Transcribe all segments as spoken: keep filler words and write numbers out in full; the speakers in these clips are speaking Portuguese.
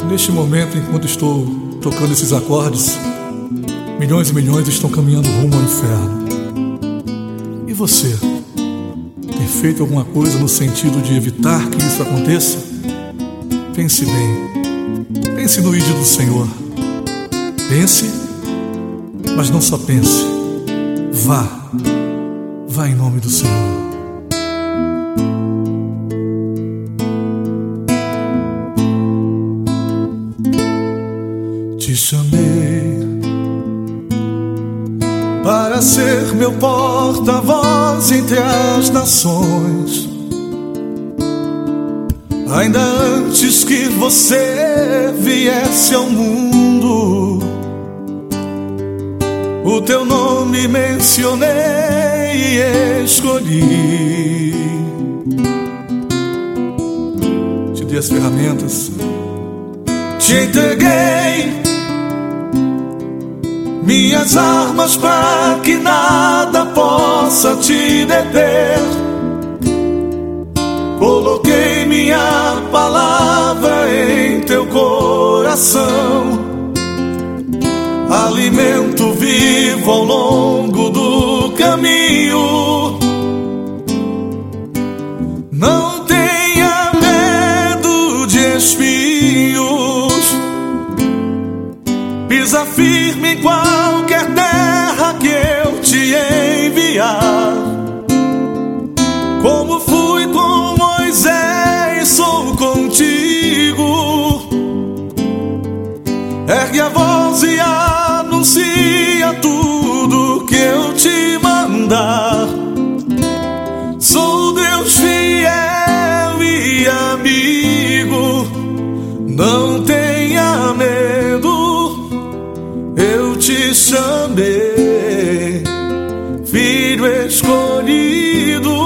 Neste momento, enquanto estou tocando esses acordes, milhões e milhões estão caminhando rumo ao inferno. E você? Tem feito alguma coisa no sentido de evitar que isso aconteça? Pense bem. Pense no ídolo do Senhor. Pense, mas não só pense. Vá. Vá em nome do Senhor. Te chamei para ser meu porta-voz entre as nações. Ainda antes que você viesse ao mundo, o teu nome mencionei e escolhi. Te dei as ferramentas, te entreguei minhas armas para que nada possa te deter. Coloquei minha palavra em teu coração, alimento vivo ao longo do caminho. Não tenha medo de espinhos, pisa firme em qualquer terra que eu te enviar. Como fui com Moisés, sou contigo. Ergue a voz e anuncia tudo que eu te mandar. Sou Deus fiel e amigo, não tenha medo. Eu te chamei, filho escolhido.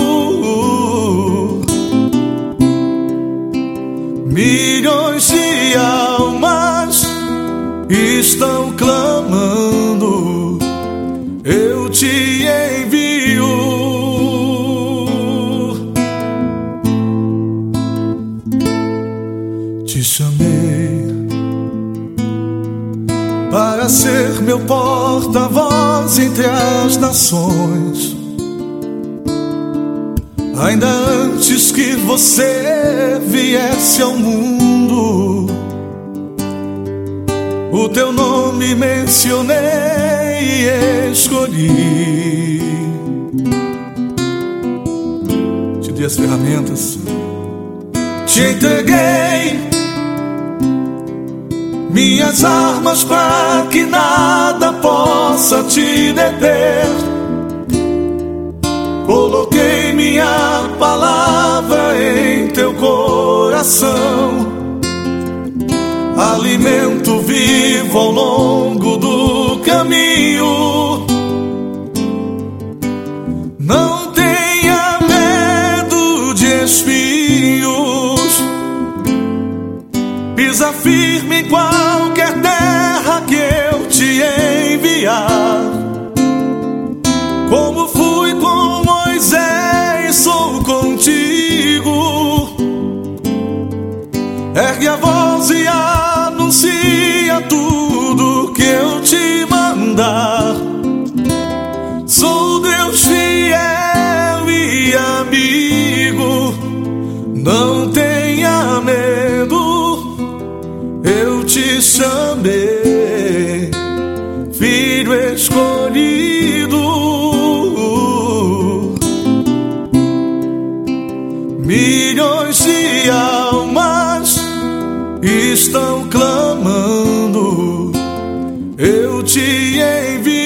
Milhões de almas estão clamando, eu te envio. Te chamei para ser meu porta-voz entre as nações. Ainda antes que você viesse ao mundo, o teu nome mencionei e escolhi. Te dei as ferramentas, te entreguei minhas armas para que nada possa te deter. Coloquei minha palavra em teu coração, alimento vivo ao longo do caminho. Não tenha medo de espinhos, pisa firme em qualquer terra que eu te enviar. Como fui com Moisés, sou contigo. Ergue a voz e anuncia tudo que eu te mandar. Sou Deus fiel e amigo, não tenha medo. Eu te chamei, filho escolhido. Milhões de almas estão clamando, eu te envio.